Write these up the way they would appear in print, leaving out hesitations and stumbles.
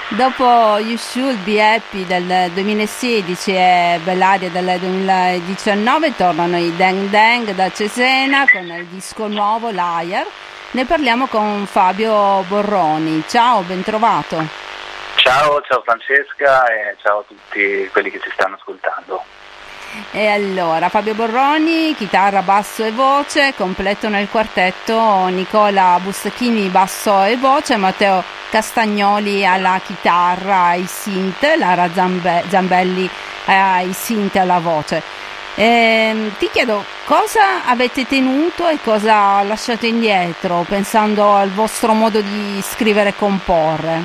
Dopo You Should Be Happy del 2016 e Bellaria del 2019 tornano i Dang Dang da Cesena con il disco nuovo Liar. Ne parliamo con Fabio Borroni. Ciao, ben trovato. Ciao Francesca e ciao a tutti quelli che ci stanno ascoltando. E allora, Fabio Borroni, chitarra, basso e voce, completano il quartetto Nicola Bustachini, basso e voce, Matteo Castagnoli alla chitarra, ai synth, Lara Zambelli ai synth e alla voce. Ti chiedo cosa avete tenuto e cosa lasciate indietro, pensando al vostro modo di scrivere e comporre.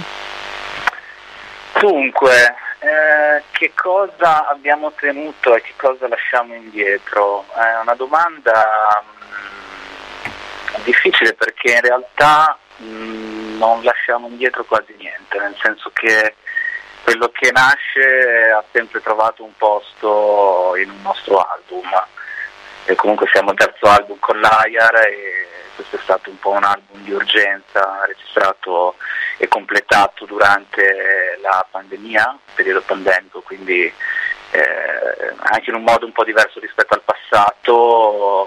Dunque, che cosa abbiamo tenuto e che cosa lasciamo indietro? È una domanda difficile perché in realtà non lasciamo indietro quasi niente, nel senso che quello che nasce ha sempre trovato un posto in un nostro album. E comunque siamo al terzo album con l'Aiar e questo è stato un po' un album di urgenza, registrato e completato durante la pandemia, periodo pandemico, quindi anche in un modo un po' diverso rispetto al passato,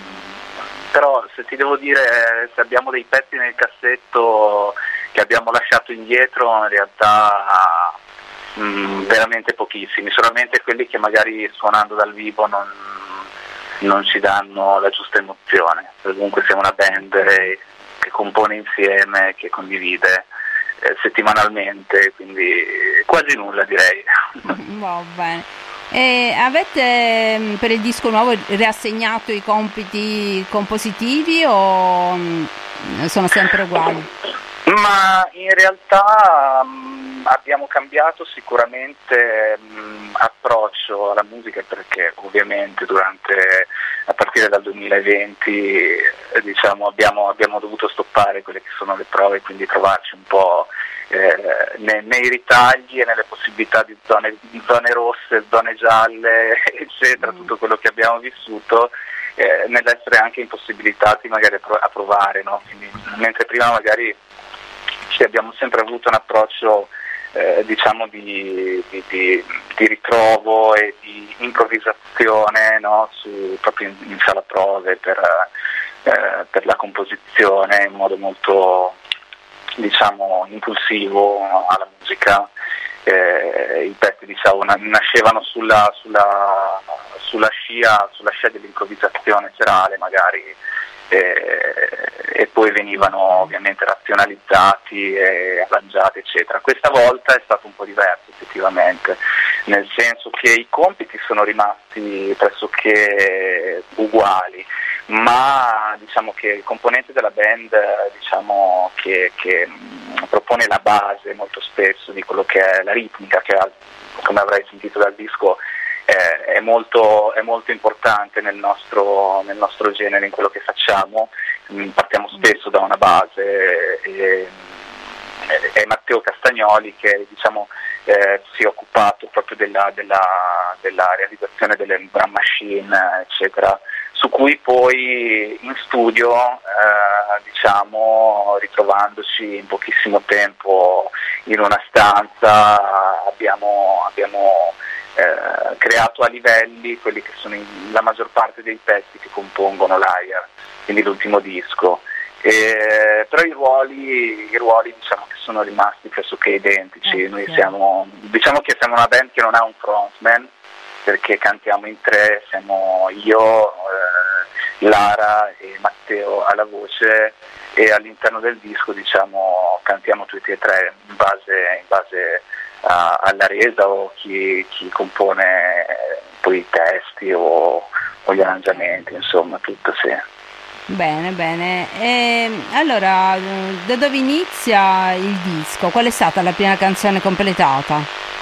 però se ti devo dire se abbiamo dei pezzi nel cassetto che abbiamo lasciato indietro, in realtà veramente pochissimi, solamente quelli che magari suonando dal vivo non ci danno la giusta emozione. Comunque siamo una band che compone insieme, che condivide settimanalmente, quindi quasi nulla direi. Va bene. E avete per il disco nuovo riassegnato i compiti compositivi o sono sempre uguali? Ma in realtà abbiamo cambiato sicuramente approccio alla musica perché ovviamente a partire dal 2020 diciamo, abbiamo dovuto stoppare quelle che sono le prove, quindi trovarci un po' nei ritagli e nelle possibilità di zone rosse, zone gialle, eccetera, tutto quello che abbiamo vissuto. Nell'essere anche impossibilitati magari a provare, no? Quindi, mentre prima magari abbiamo sempre avuto un approccio diciamo di ritrovo e di improvvisazione, no? Proprio in sala prove per la composizione in modo molto diciamo impulsivo alla musica. I pezzi diciamo nascevano sulla scia dell'improvvisazione serale magari e poi venivano ovviamente razionalizzati e arrangiati eccetera. Questa volta è stato un po' diverso effettivamente, nel senso che i compiti sono rimasti pressoché uguali, ma diciamo che il componente della band diciamo che propone la base molto spesso di quello che è la ritmica, che come avrai sentito dal disco è molto importante nel nostro genere, in quello che facciamo. Partiamo spesso da una base e Matteo Castagnoli che diciamo si è occupato proprio della realizzazione delle drum machine eccetera, su cui poi in studio diciamo ritrovandoci in pochissimo tempo in una stanza abbiamo creato a livelli quelli che sono la maggior parte dei pezzi che compongono l'Aiar, quindi l'ultimo disco. Però i ruoli diciamo che sono rimasti pressoché identici. Noi diciamo che siamo una band che non ha un frontman perché cantiamo in tre, siamo io, Lara e Matteo alla voce, e all'interno del disco diciamo cantiamo tutti e tre in base alla resa o chi compone poi i testi o gli arrangiamenti, insomma tutto sì. Bene. Allora, da dove inizia il disco? Qual è stata la prima canzone completata?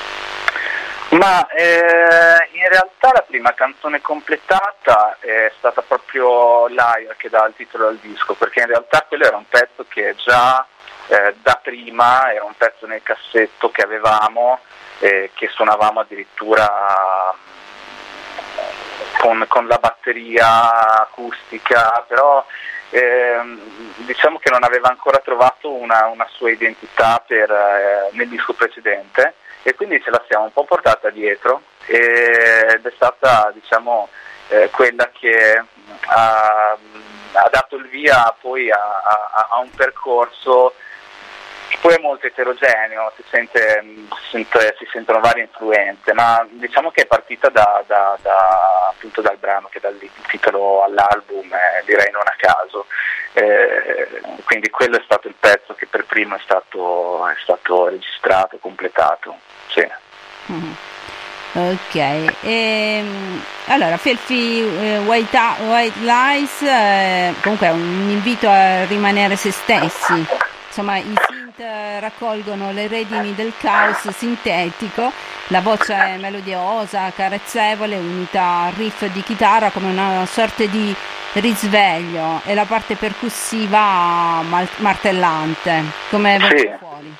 Ma in realtà la prima canzone completata è stata proprio Liar che dà il titolo al disco, perché in realtà quello era un pezzo che già da prima era un pezzo nel cassetto che avevamo, che suonavamo addirittura con la batteria acustica, però diciamo che non aveva ancora trovato una sua identità nel disco precedente, e quindi ce la siamo un po' portata dietro, ed è stata, diciamo, quella che ha dato il via poi a un percorso che poi è molto eterogeneo, si sentono varie influenze, ma diciamo che è partita appunto dal brano che dà il titolo all'album, direi non a caso. Quindi quello è stato il pezzo che per primo è stato registrato, completato. Sì. Mm-hmm. Ok, allora Filthy White Lies comunque è un invito a rimanere se stessi. Insomma, i synth raccolgono le redini del caos sintetico, la voce è melodiosa, carezzevole, unita al riff di chitarra come una sorta di risveglio, e la parte percussiva martellante. Come è venuto fuori?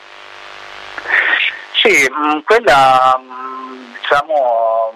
Sì, quella, diciamo,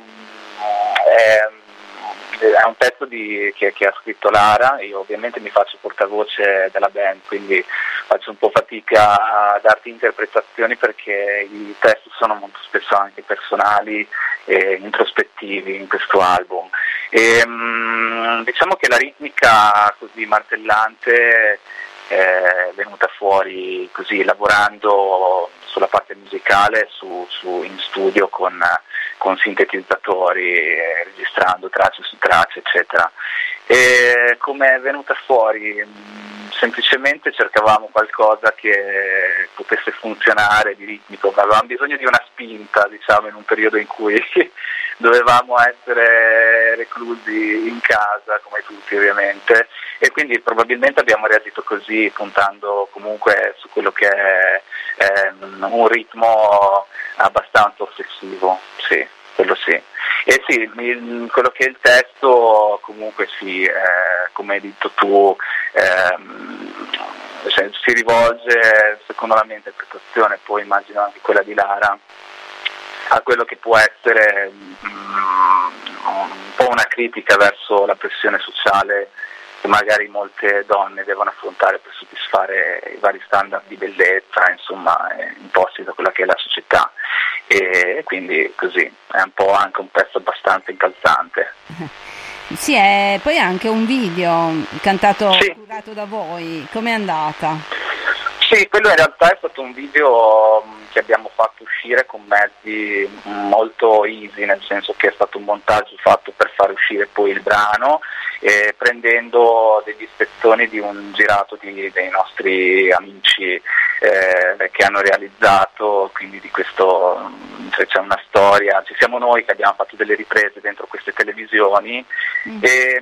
è un pezzo che ha scritto Lara. Io ovviamente mi faccio portavoce della band, quindi faccio un po' fatica a darti interpretazioni, perché i testi sono molto spesso anche personali e introspettivi in questo album. Diciamo che la ritmica così martellante è venuta fuori così, lavorando sulla parte musicale in studio con sintetizzatori, registrando tracce su tracce, eccetera. E come è venuta fuori? Semplicemente cercavamo qualcosa che potesse funzionare di ritmico, avevamo bisogno di una spinta, diciamo, in un periodo in cui dovevamo essere reclusi in casa, come tutti ovviamente, e quindi probabilmente abbiamo reagito così, puntando comunque su quello che è un ritmo abbastanza ossessivo, sì, quello sì. E sì, quello che è il testo comunque sì, come hai detto tu, si rivolge, secondo la mia interpretazione, poi immagino anche quella di Lara, a quello che può essere un po' una critica verso la pressione sociale che magari molte donne devono affrontare per soddisfare i vari standard di bellezza, insomma, imposti da quella che è la società, e quindi così è un po' anche un pezzo abbastanza incalzante. Sì, e poi anche un video cantato, sì, curato da voi. Com'è andata? Sì, quello in realtà è stato un video che abbiamo fatto uscire con mezzi molto easy, nel senso che è stato un montaggio fatto per far uscire poi il brano, prendendo degli spezzoni di un girato dei nostri amici che hanno realizzato, quindi di questo, cioè c'è una storia, ci siamo noi che abbiamo fatto delle riprese dentro queste televisioni, e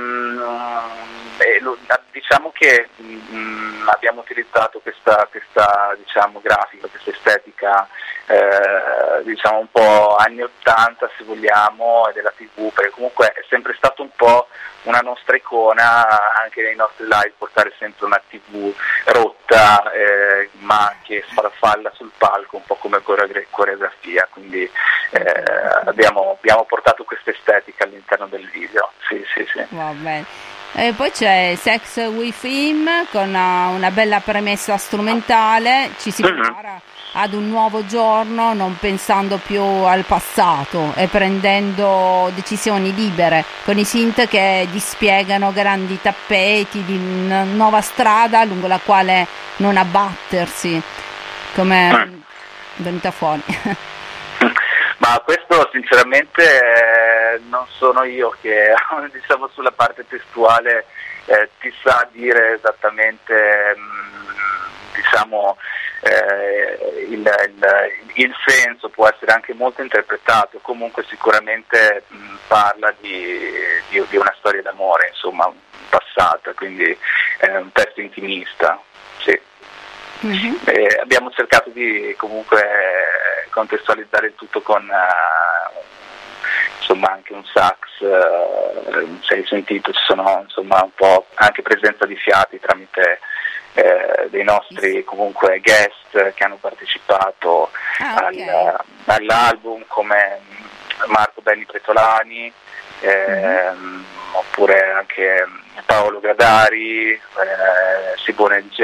diciamo che abbiamo utilizzato questa diciamo grafica, questa estetica diciamo un po' anni 80 se vogliamo, della TV, perché comunque è sempre stato un po' una nostra icona anche nei nostri live, portare sempre una TV rotta ma che sfarfalla sul palco un po' come coreografia, quindi abbiamo portato questa estetica all'interno del video. Sì. Va bene. E poi c'è Sex with Him con una bella premessa strumentale, ci si prepara ad un nuovo giorno non pensando più al passato e prendendo decisioni libere, con i synth che dispiegano grandi tappeti di una nuova strada lungo la quale non abbattersi, come è venuta fuori. Ma questo sinceramente non sono io che diciamo sulla parte testuale ti sa dire esattamente diciamo il senso, può essere anche molto interpretato, comunque sicuramente parla di una storia d'amore, insomma, passata, quindi è un testo intimista, sì. Abbiamo cercato di comunque contestualizzare il tutto con insomma anche un sax, se hai sentito ci sono insomma un po' anche presenza di fiati tramite dei nostri comunque guest che hanno partecipato all'album, come Marco Benni Pretolani, oppure anche Paolo Gadari, Sibone DJ,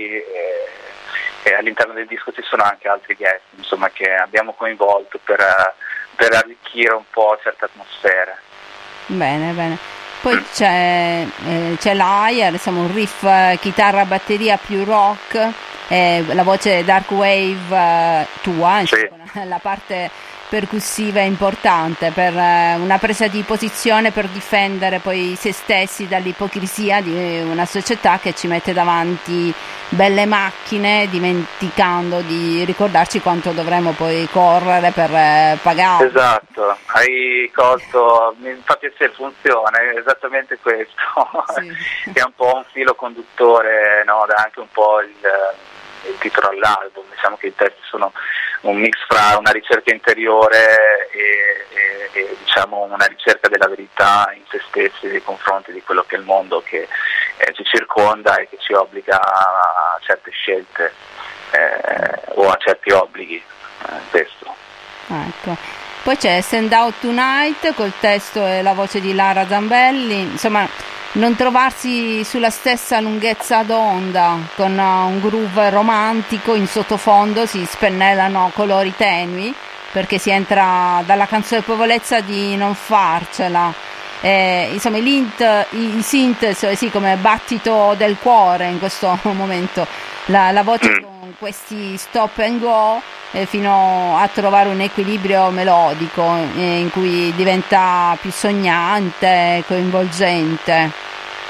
e all'interno del disco ci sono anche altri guest, insomma, che abbiamo coinvolto per arricchire un po' certe atmosfere. Bene, bene. Poi c'è l'Air, insomma, un riff chitarra batteria più rock, la voce dark wave tua, insomma, sì. La parte percussiva è importante per una presa di posizione per difendere poi se stessi dall'ipocrisia di una società che ci mette davanti belle macchine dimenticando di ricordarci quanto dovremo poi correre per pagare. Esatto, hai colto, mi fa piacere, funziona, è esattamente questo, sì. Che è un po' un filo conduttore, no? Dà anche un po' il titolo all'album. Diciamo che i testi sono un mix fra una ricerca interiore e diciamo una ricerca della verità in se stessi nei confronti di quello che è il mondo che ci circonda e che ci obbliga a certe scelte o a certi obblighi, questo. Ecco. Poi c'è Send Out Tonight col testo e la voce di Lara Zambelli, insomma non trovarsi sulla stessa lunghezza d'onda, con un groove romantico, in sottofondo si spennellano colori tenui perché si entra dalla consapevolezza di non farcela. Insomma i synth sì, come battito del cuore in questo momento, la voce con questi stop and go fino a trovare un equilibrio melodico in cui diventa più sognante, coinvolgente.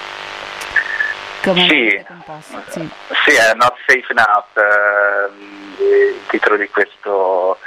Come sì, sì, è Not Safe Enough, il titolo di questo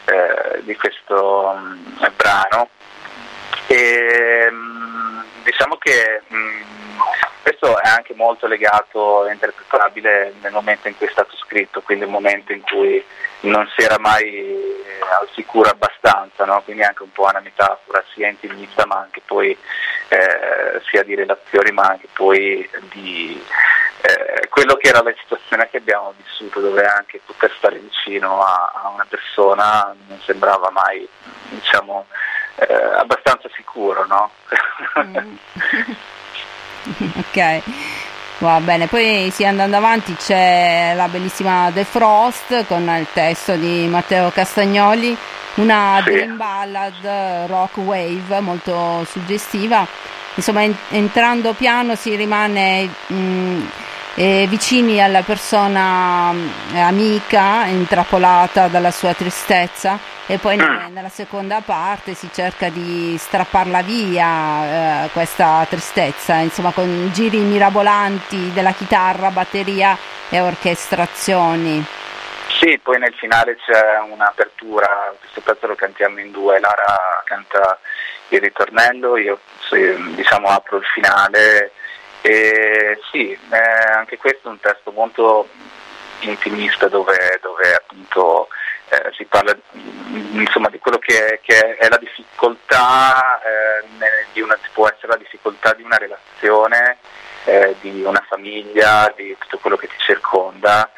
brano, e diciamo che questo è anche molto legato e interpretabile nel momento in cui è stato scritto, quindi il momento in cui non si era mai al sicuro abbastanza, no? Quindi anche un po' una metafora sia intimista ma anche poi sia di relazioni ma anche poi di quello che era la situazione che abbiamo vissuto, dove anche poter stare vicino a una persona non sembrava mai, diciamo, abbastanza sicuro, no? Ok, va bene. Poi andando avanti c'è la bellissima The Frost con il testo di Matteo Castagnoli, una dream ballad rock wave molto suggestiva. Insomma, entrando piano si rimane vicini alla persona amica intrappolata dalla sua tristezza, e poi nella seconda parte si cerca di strapparla via questa tristezza, insomma, con giri mirabolanti della chitarra, batteria e orchestrazioni. Sì, poi nel finale c'è un'apertura, questo pezzo lo cantiamo in due, Lara canta il ritornello, io diciamo apro il finale, e sì, anche questo è un testo molto intimista dove appunto si parla insomma di quello che è la difficoltà può essere la difficoltà di una relazione, di una famiglia, di tutto quello che ti circonda,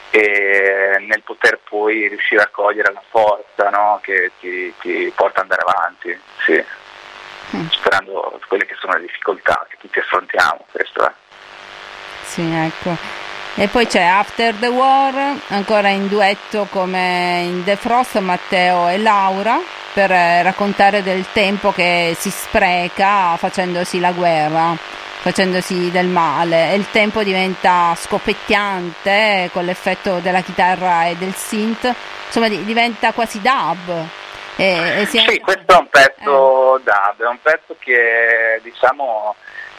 e nel poter poi riuscire a cogliere la forza, no? Che ti porta ad andare avanti, sì. Superando quelle che sono le difficoltà che tutti affrontiamo, questo è. Sì, ecco. E poi c'è After the War, ancora in duetto come in The Frost, Matteo e Laura, per raccontare del tempo che si spreca facendosi la guerra, facendosi del male, e il tempo diventa scoppettiante con l'effetto della chitarra e del synth, insomma diventa quasi dub. Sì, questo è un pezzo dub, è un pezzo che diciamo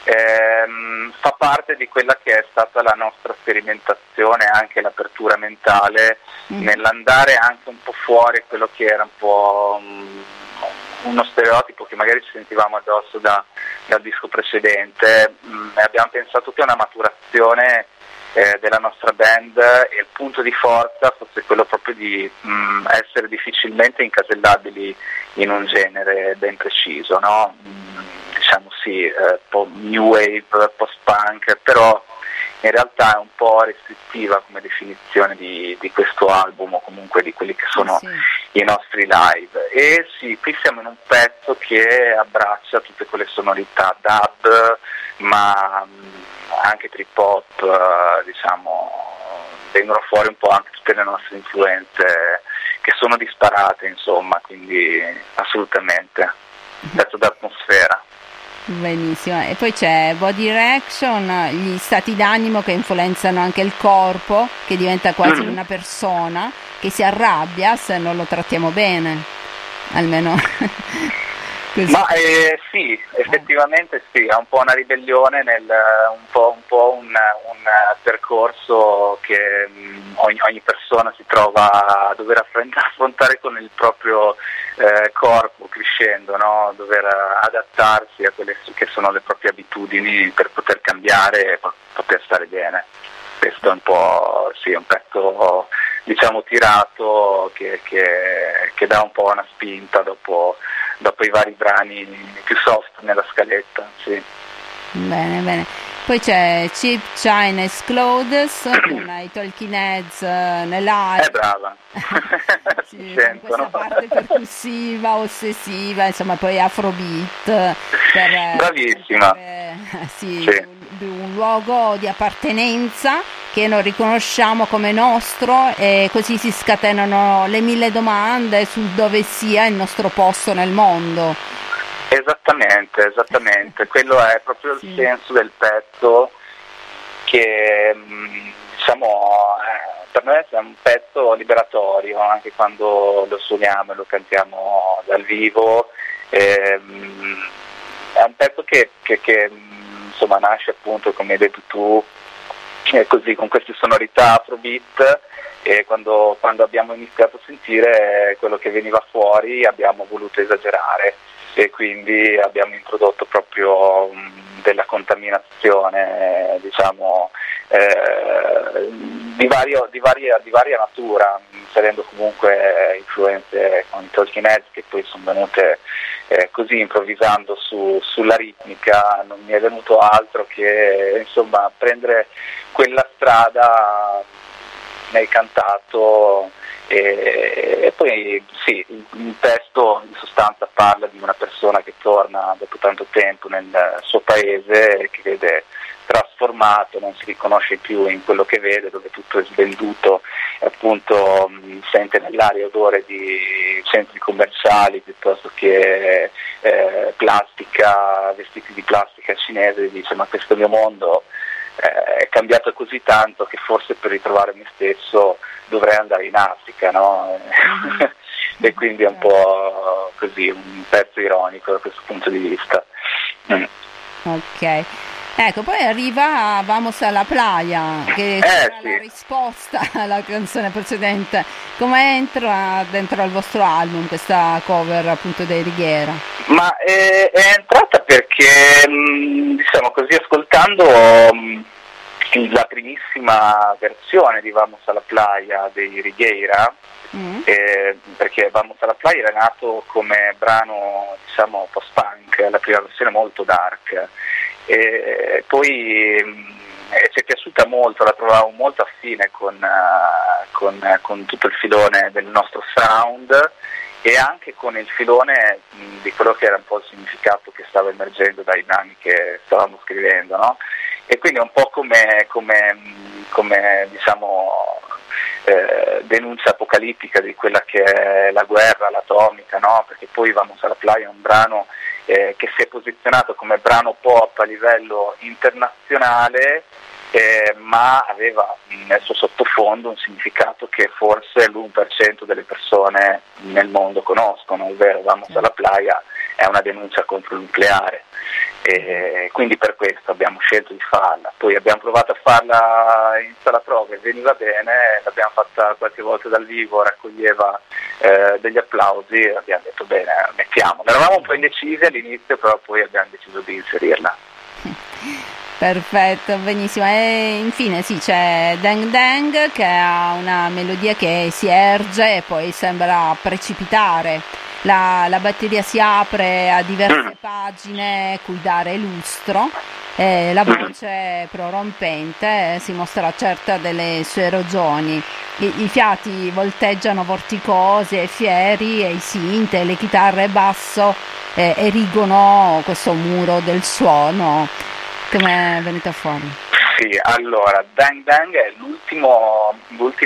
fa parte di quella che è stata la nostra sperimentazione, anche l'apertura mentale nell'andare anche un po' fuori quello che era un po' uno stereotipo che magari ci sentivamo addosso dal disco precedente. Abbiamo pensato che una maturazione della nostra band e il punto di forza fosse quello proprio di essere difficilmente incasellabili in un genere ben preciso, no? Diciamo sì, new wave, post-punk, però in realtà è un po' restrittiva come definizione di questo album, o comunque di quelli che sono i nostri live. E sì, qui siamo in un pezzo che abbraccia tutte quelle sonorità dub, ma anche trip hop, diciamo, vengono fuori un po' anche tutte le nostre influenze che sono disparate, insomma, quindi assolutamente pezzo d'atmosfera. Benissimo, e poi c'è Body Reaction, gli stati d'animo che influenzano anche il corpo, che diventa quasi una persona che si arrabbia se non lo trattiamo bene, almeno così. Ma sì, effettivamente sì, è un po' una ribellione, un po' un percorso che ogni persona si trova a dover affrontare con il proprio corpo crescendo, no? Dover adattarsi a quelle che sono le proprie abitudini per poter cambiare e poter stare bene. Questo è un po', sì, un pezzo, diciamo, tirato che dà un po' una spinta dopo i vari brani più soft nella scaletta, sì. Bene, bene. Poi c'è Cheap Chinese Clothes con i Talking Heads nell'aria. Brava. Sì, con questa parte percussiva, ossessiva, insomma, poi afrobeat. Bravissima. Sì. Un luogo di appartenenza che noi riconosciamo come nostro, e così si scatenano le 1000 domande sul dove sia il nostro posto nel mondo. Esattamente, quello è proprio il senso del pezzo, che diciamo per noi è un pezzo liberatorio anche quando lo suoniamo e lo cantiamo dal vivo. È un pezzo che insomma nasce appunto, come hai detto tu, così, con queste sonorità afrobeat, e quando abbiamo iniziato a sentire quello che veniva fuori abbiamo voluto esagerare, e quindi abbiamo introdotto proprio della contaminazione, diciamo, di varia natura, inserendo comunque influenze con i Talking Heads, che poi sono venute così improvvisando sulla ritmica. Non mi è venuto altro che, insomma, prendere quella strada nel cantato. E poi sì, il testo in sostanza parla di una persona che torna dopo tanto tempo nel suo paese e che vede trasformato, non si riconosce più in quello che vede, dove tutto è svenduto, e appunto sente nell'aria odore di centri commerciali piuttosto che plastica, vestiti di plastica cinese, e dice: ma questo mio mondo è cambiato così tanto che forse per ritrovare me stesso dovrei andare in Africa, no? E quindi è un po' così, un pezzo ironico da questo punto di vista. Ok, ecco, poi arriva Vamos a la Playa, che sarà la risposta alla canzone precedente. Come entra dentro al vostro album questa cover appunto dei Righiera? Ma è entrata perché, diciamo così, ascoltando la primissima versione di Vamos a la Playa dei Righiera, perché Vamos a la Playa era nato come brano, diciamo, post-punk, la prima versione molto dark, e poi ci è piaciuta molto, la trovavo molto affine con tutto il filone del nostro sound, e anche con il filone di quello che era un po' il significato che stava emergendo dai brani che stavamo scrivendo, no? E quindi è un po' come diciamo denuncia apocalittica di quella che è la guerra, l'atomica, no? Perché poi Vamos a la Playa è un brano che si è posizionato come brano pop a livello internazionale, ma aveva nel suo sottofondo un significato che forse l'1% delle persone nel mondo conoscono, ovvero Vamos a la Playa è una denuncia contro il nucleare. E quindi per questo abbiamo scelto di farla. Poi abbiamo provato a farla in sala prove, veniva bene, l'abbiamo fatta qualche volta dal vivo, raccoglieva degli applausi, e abbiamo detto bene, mettiamola. Eravamo un po' indecisi all'inizio, però poi abbiamo deciso di inserirla. Perfetto, benissimo. E infine sì, c'è Dang Dang, che ha una melodia che si erge e poi sembra precipitare. La batteria si apre a diverse pagine cui dare lustro, la voce prorompente si mostra certa delle sue ragioni. I fiati volteggiano vorticosi e fieri, e i synth, le chitarre e basso erigono questo muro del suono. Come è venuto fuori? Sì, allora, Dang Dang è l'ultimo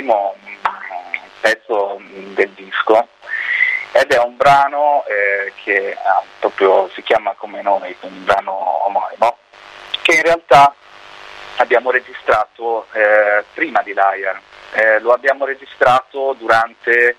pezzo del disco, ed è un brano che proprio si chiama come noi, un brano omonimo, che in realtà abbiamo registrato prima di Liar. Lo abbiamo registrato durante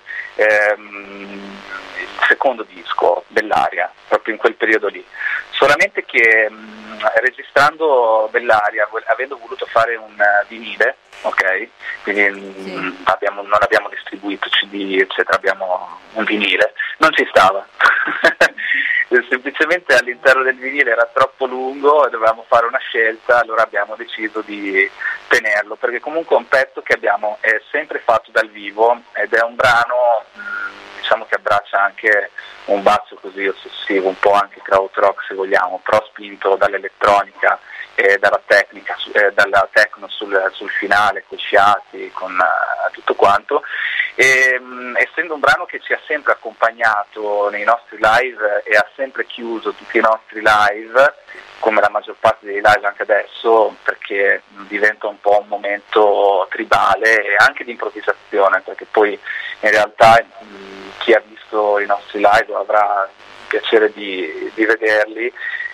il secondo disco dell'Aria, proprio in quel periodo lì. Solamente che registrando Bellaria, avendo voluto fare un vinile, ok? Quindi Sì. non abbiamo distribuito CD, eccetera, abbiamo un vinile, non ci stava. Semplicemente all'interno del vinile era troppo lungo e dovevamo fare una scelta, allora abbiamo deciso di tenerlo, perché comunque è un pezzo che abbiamo sempre fatto dal vivo, ed è un brano diciamo che abbraccia anche un basso così ossessivo, un po' anche krautrock se vogliamo, però spinto dall'elettronica e dalla tecnica, dalla techno sul finale, con i fiati, con tutto quanto. E, essendo un brano che ci ha sempre accompagnato nei nostri live e ha sempre chiuso tutti i nostri live, come la maggior parte dei live anche adesso, perché diventa un po' un momento tribale e anche di improvvisazione, perché poi in realtà chi ha visto i nostri live avrà il piacere di vederli,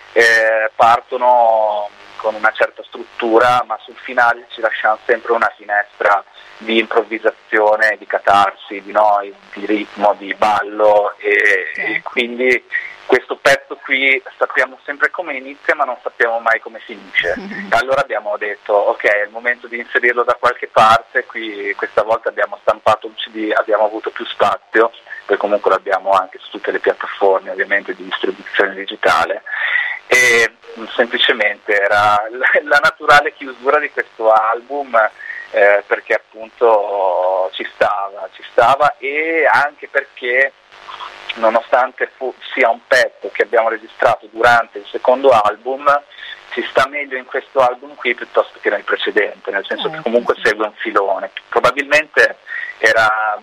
partono con una certa struttura, ma sul finale ci lasciamo sempre una finestra di improvvisazione, di catarsi, di ritmo, di ballo, e quindi questo pezzo qui sappiamo sempre come inizia ma non sappiamo mai come finisce. Allora abbiamo detto ok, è il momento di inserirlo da qualche parte. Qui questa volta abbiamo stampato un CD, abbiamo avuto più spazio, poi comunque l'abbiamo anche su tutte le piattaforme ovviamente di distribuzione digitale, e semplicemente era la naturale chiusura di questo album, perché appunto ci stava, e anche perché nonostante sia un pezzo che abbiamo registrato durante il secondo album, ci sta meglio in questo album qui piuttosto che nel precedente, nel senso che comunque segue un filone. Probabilmente era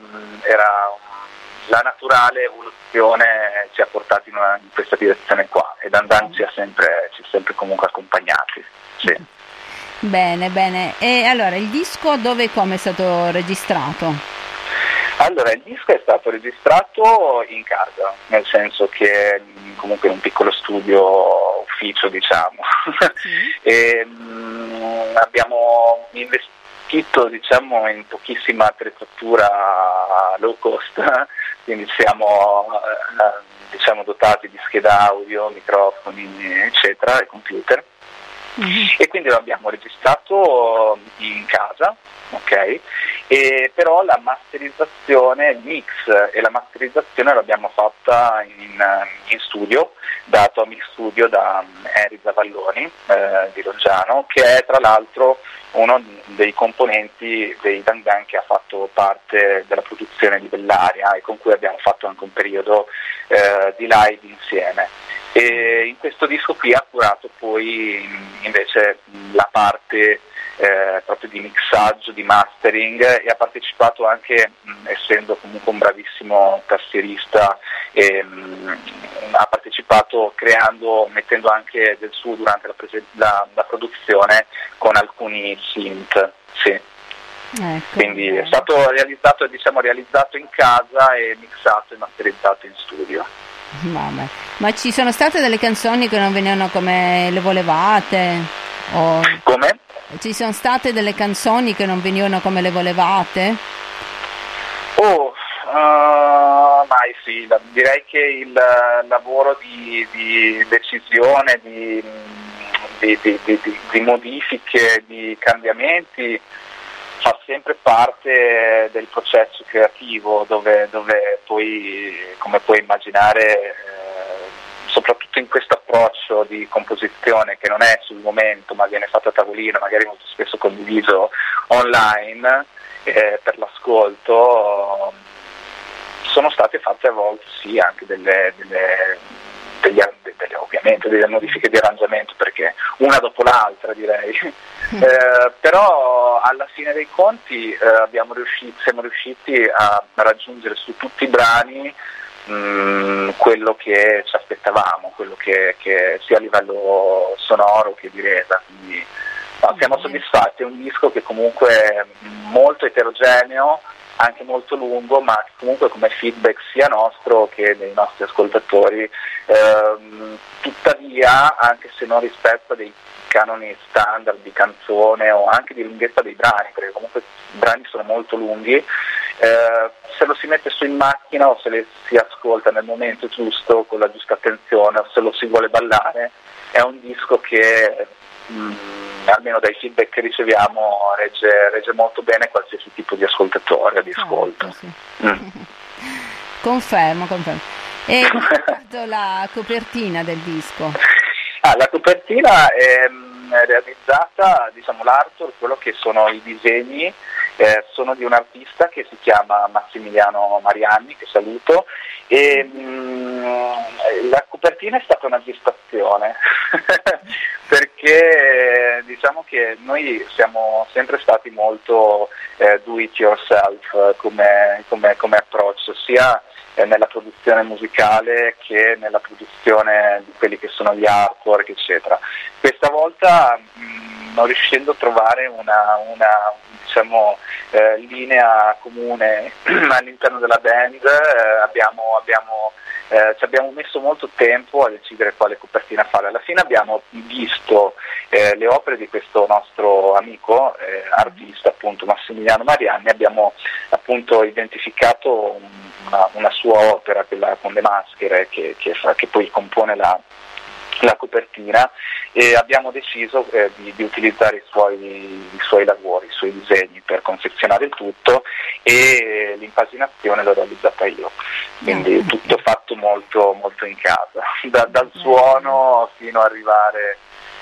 la naturale evoluzione ci ha portato in questa direzione qua, e Dan ci ha sempre comunque accompagnati. Sì. Bene. E allora il disco dove e come è stato registrato? Allora, il disco è stato registrato in casa, nel senso che comunque in un piccolo studio ufficio, diciamo. Sì. E, abbiamo investito, diciamo, in pochissima attrezzatura low cost, quindi siamo diciamo dotati di scheda audio, microfoni, eccetera, e computer. E quindi lo abbiamo registrato in casa, ok? E però la masterizzazione, il mix e la masterizzazione l'abbiamo fatta in studio, da Atomic Studio, da Henry Zavalloni di Loggiano, che è tra l'altro uno dei componenti dei Dan Dan che ha fatto parte della produzione di Bellaria e con cui abbiamo fatto anche un periodo di live insieme. E in questo disco qui ha curato poi invece la parte proprio di mixaggio, di mastering, e ha partecipato anche, essendo comunque un bravissimo tastierista, ha partecipato mettendo anche del suo durante la produzione con alcuni synth, sì. Ecco, quindi è stato realizzato in casa e mixato e masterizzato in studio. Vabbè. Ma ci sono state delle canzoni che non venivano come le volevate? Come? Ci sono state delle canzoni che non venivano come le volevate? Mai sì, direi che il lavoro di decisione, di modifiche, di cambiamenti fa sempre parte del processo creativo, dove poi, come puoi immaginare, soprattutto in questo approccio di composizione che non è sul momento ma viene fatto a tavolino, magari molto spesso condiviso online per l'ascolto, sono state fatte a volte sì anche delle ovviamente delle modifiche di arrangiamento, perché una dopo l'altra direi. Però alla fine dei conti siamo riusciti a raggiungere su tutti i brani quello che ci aspettavamo, quello che sia a livello sonoro che di resa, quindi siamo soddisfatti. È un disco che comunque è molto eterogeneo, anche molto lungo, ma comunque come feedback sia nostro che dei nostri ascoltatori, tuttavia, anche se non rispetta dei canoni standard di canzone o anche di lunghezza dei brani, perché comunque i brani sono molto lunghi, se lo si mette su in macchina o se le si ascolta nel momento giusto, con la giusta attenzione, o se lo si vuole ballare, è un disco che almeno dai feedback che riceviamo regge molto bene qualsiasi tipo di ascoltatore, di ascolto. Sì. Confermo. E riguardo la copertina del disco? La copertina è realizzata, diciamo, l'artwork, quello che sono i disegni, sono di un artista che si chiama Massimiliano Marianni, che saluto, e la copertina è stata una gestazione perché diciamo che noi siamo sempre stati molto do it yourself come approccio, sia nella produzione musicale che nella produzione di quelli che sono gli artwork, eccetera. Questa volta, non riuscendo a trovare una diciamo, linea comune all'interno della band, ci abbiamo messo molto tempo a decidere quale copertina fare. Alla fine abbiamo visto le opere di questo nostro amico artista, appunto Massimiliano Marianni, abbiamo appunto identificato una sua opera, quella con le maschere, che poi compone la copertina, e abbiamo deciso di utilizzare i suoi lavori, i suoi disegni per confezionare il tutto, e l'impaginazione l'ho realizzata io, quindi tutto fatto molto, molto in casa, dal suono fino ad arrivare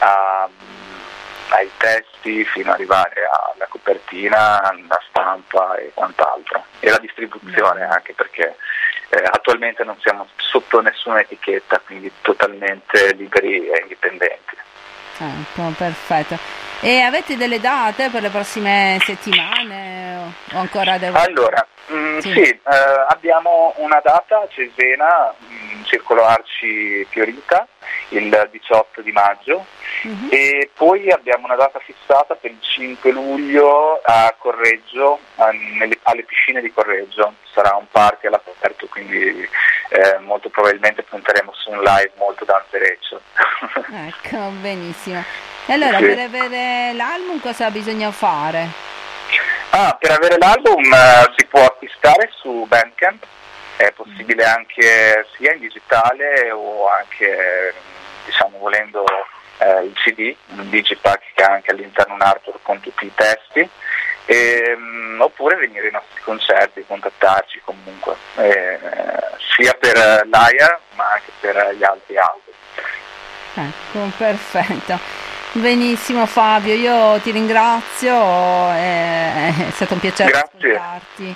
ai testi, fino ad arrivare alla copertina, alla stampa e quant'altro, e la distribuzione anche, perché attualmente non siamo sotto nessuna etichetta, quindi totalmente liberi e indipendenti. Ecco, perfetto. E avete delle date per le prossime settimane o ancora devo... Allora, sì, abbiamo una data a Cesena, in Circolo Arci Fiorita, il 18 di maggio, e poi abbiamo una data fissata per il 5 luglio a Correggio, alle piscine di Correggio. Sarà un party all'aperto, quindi molto probabilmente punteremo su un live molto danzereccio. Ecco, benissimo. E allora, per avere l'album cosa bisogna fare? Per avere l'album si può acquistare su Bandcamp, è possibile anche sia in digitale o anche, diciamo, volendo il CD, un digipack che ha anche all'interno un artwork con tutti i testi, oppure venire ai nostri concerti, contattarci comunque, sia per l'AIA ma anche per gli altri album. Ecco, perfetto. Benissimo Fabio, io ti ringrazio, è stato un piacere ascoltarti,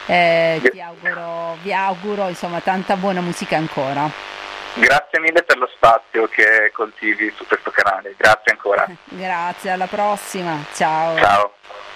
vi auguro insomma tanta buona musica ancora. Grazie mille per lo spazio che coltivi su questo canale, grazie ancora. Grazie, alla prossima, ciao. Ciao.